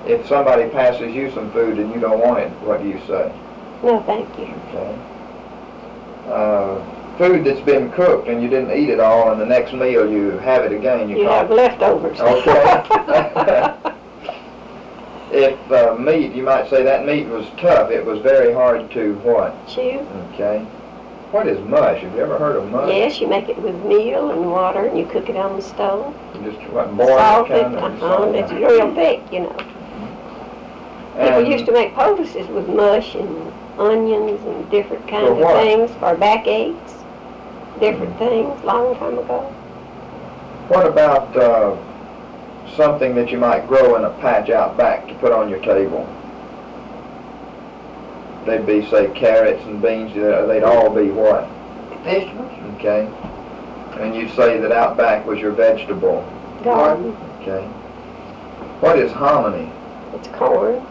If somebody passes you some food and you don't want it, what do you say? No, thank you. Okay. Food that's been cooked and you didn't eat it all, and the next meal you have it again, You have leftovers. Okay. If meat, you might say that meat was tough. It was very hard to what? Chew. Okay. What is mush? Have you ever heard of mush? Yes, you make it with meal and water, and you cook it on the stove. You just what, boil Salt it it, kind of? it's real thick, you know. People used to make poultices with mush and onions and different kinds of things for backaches, different things, long time ago. What about something that you might grow in a patch out back to put on your table? They'd be, say, carrots and beans. They'd all be what? Vegetables. Okay. And you'd say that out back was your vegetable garden. Okay. What is hominy? It's corn.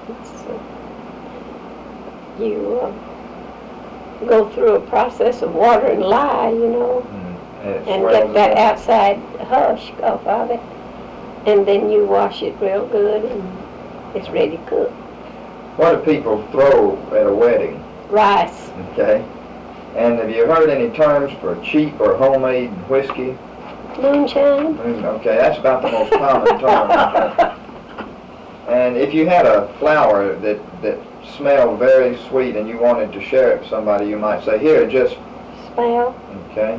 You go through a process of water and lye, you know, and get that outside husk off of it, and then you wash it real good, and it's ready to cook. What do people throw at a wedding? Rice. Okay. And have you heard any terms for cheap or homemade whiskey? Moonshine. Okay, that's about the most common term. And if you had a flower that smelled very sweet and you wanted to share it with somebody, you might say, here, just smell. Okay.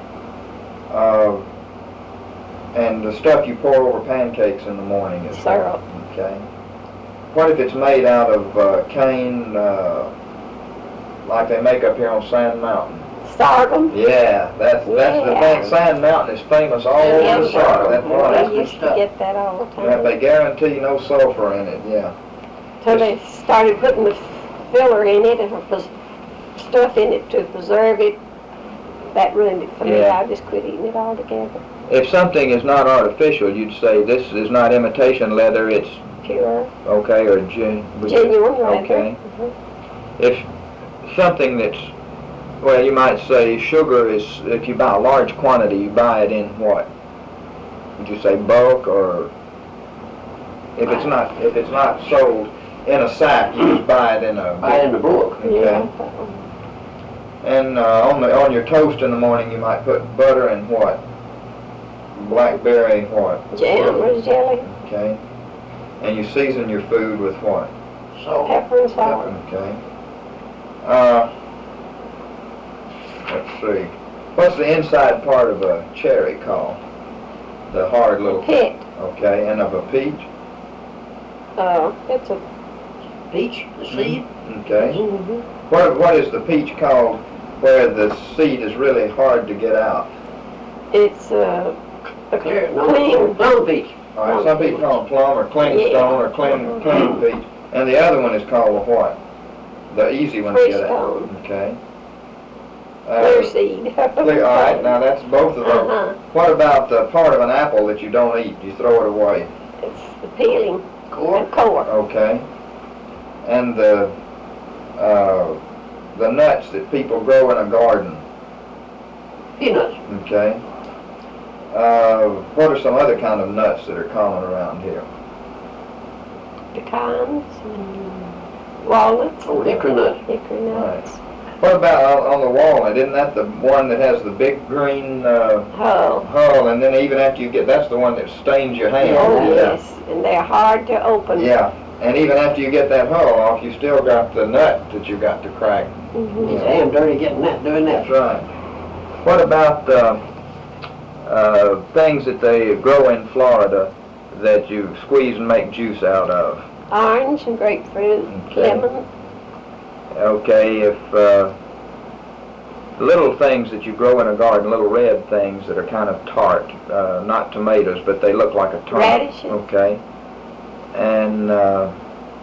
And the stuff you pour over pancakes in the morning is syrup. Okay. What if it's made out of cane, like they make up here on Sand Mountain? Sorghum? Yeah, that's the thing. Sand Mountain is famous all over the sorghum. That's right. They used to get that all the time. Yeah, they guarantee no sulfur in it, yeah. So they started putting the filler in it and stuff in it to preserve it. That ruined it for me. I just quit eating it altogether. If something is not artificial, you'd say this is not imitation leather, it's pure. Okay, or genuine leather. Okay. If something that's, well, you might say sugar is, if you buy a large quantity, you buy it in what? Would you say bulk, or if it's not sold in a sack, you just buy it in a bulk. Okay. Yeah. And on your toast in the morning, you might put butter and what? Blackberry what? Jam or jelly. Okay. And you season your food with what? Salt. Pepper and salt. Okay. Let's see. What's the inside part of a cherry called? The hard little pit. Okay. And of a peach? It's a peach, the seed. Okay. Mm-hmm. What is the peach called where the seed is really hard to get out? It's a clean plum peach. All right, some people call it plum or clingstone or clean peach. And the other one is called what? The easy one to get out. Okay. Clear seed. All right, now that's both of them. What about the part of an apple that you don't eat? You throw it away? It's the peeling. Core. Okay. And the nuts that people grow in a garden? Peanuts. Okay. What are some other kind of nuts that are common around here? Pecans and walnuts. Oh, hickory nuts. Hickory nuts. Right. What about on the walnut? Isn't that the one that has the big green hull? And then even after you get, that's the one that stains your hand. Oh, yes. And they're hard to open. Yeah. And even after you get that hull off, you still got the nut that you got to crack. Mm-hmm. It's damn dirty doing that. That's right. What about things that they grow in Florida that you squeeze and make juice out of? Orange and grapefruit, lemon. Okay, if little things that you grow in a garden, little red things that are kind of tart, not tomatoes, but they look like a tart. Radishes. Okay. And